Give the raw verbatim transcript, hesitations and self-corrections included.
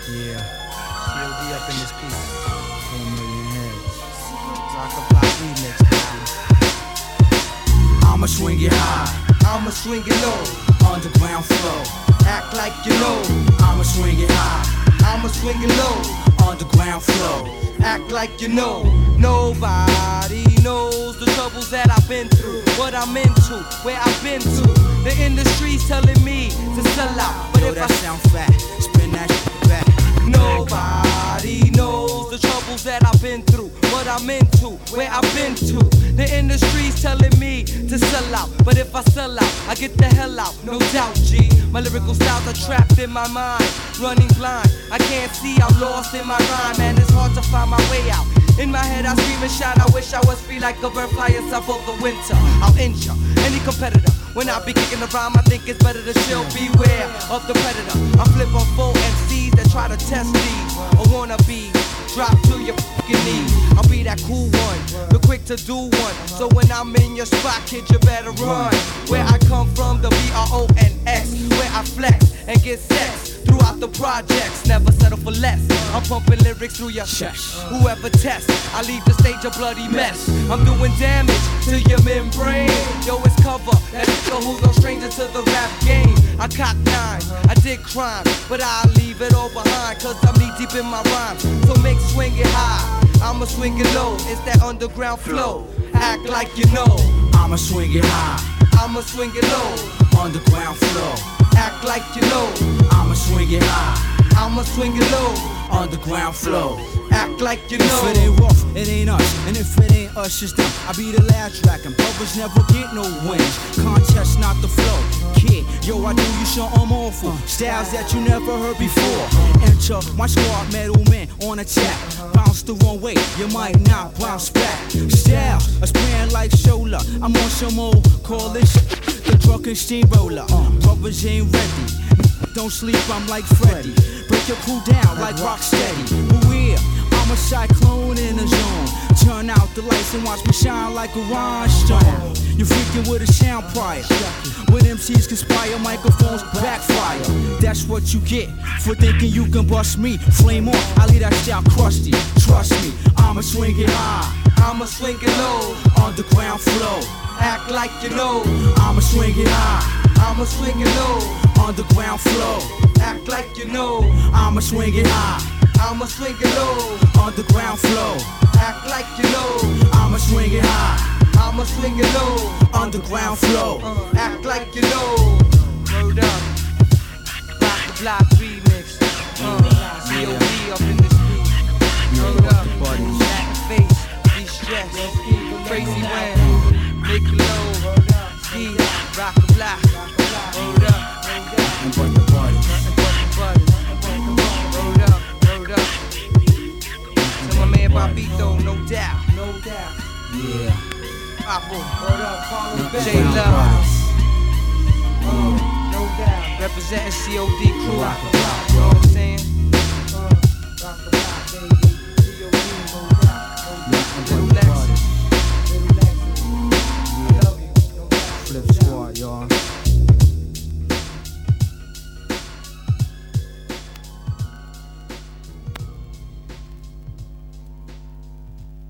Yeah, C O D up in this piece. Four million heads. Rock a block remix, man. I'ma swing it high, I'ma swing it low. Underground flow, act like you know. I'ma swing it high, I'ma swing it low. Underground flow, act like you know. Nobody knows the troubles that I've been through, what I'm into, where I've been to. The industry's telling me to sell out, but Yo, if that I sound fat, spin that shit back. Nobody knows the troubles that I've been through, what I'm into, where I've been to. The industry's telling me to sell out, but if I sell out, I get the hell out, no doubt, G. My lyrical styles are trapped in my mind, running blind. I can't see, I'm lost in my rhyme, and it's hard to find my way out. In my head I scream and shout, I wish I was free like a bird fly yourself over the winter. I'll injure any competitor. When I be kicking the rhyme, I think it's better to chill. Beware of the predator. I flip on four M Cs that try to test these, or wanna be drop to your fucking knees. I'll be that cool one, the quick to do one. So when I'm in your spot, kid, you better run. Where I come from, the B R O N X, where I flex and get sex throughout the projects, never settle for less. I'm pumping lyrics through your chest. Whoever tests, I leave the stage a bloody mess. I'm doing damage to your membrane. Yo, it's cover, that nigga who's no stranger to the rap game. I cock nine, I did crime, but I'll leave it all behind, cause I'm knee deep in my rhymes. So make swing it high, I'ma swing it low. It's that underground flow, act like you know. I'ma swing it high, I'ma swing it low. underground flow, Act like you know. I'ma swing it high, I'ma swing it low. underground flow. Act like you know. If it ain't rough, it ain't us. And if it ain't us, it's them. I be the last track, and brothers never get no wins. Contest, not the flow. Kid, yo, I do you something awful. Styles that you never heard before. Enter my squad, metal men on attack. Bounce the wrong way, you might not bounce back. Style, a span like Shola. I'm on some old, call this the drunken steamroller. Brothers ain't ready. Don't sleep, I'm like Freddy. Break your crew down like Rocksteady. Beware, I'm a cyclone in the zone. Turn out the lights and watch me shine like a rhinestone. You're freaking with a sound prior. When M Cs conspire, microphones backfire. That's what you get for thinking you can bust me. Flame on, I leave that style crusty. Trust me, I'ma swing it high, I'ma swing it low. underground flow. Act like you know. I'ma swing it high, I'ma swing it low. underground flow. Act like you know. I'ma swing it high, I'ma swing it low. underground flow. Act like you know. I'ma swing it high, I'ma swing it low. underground flow. Uh, act like you know. Word up. Rock the block remix. Uh, C O D up in this beat. Word up. Back face, be stressed. Crazy Wham. Nick Low. Ski. Rock the block. Word up. And but the party. Nothing but the butter. Word up. Word up. To my man Bobito, no doubt. No doubt. Yeah. Apple. Word up, Carlos J Love. Mm. No doubt. Representing C O D crew. You know what I'm saying?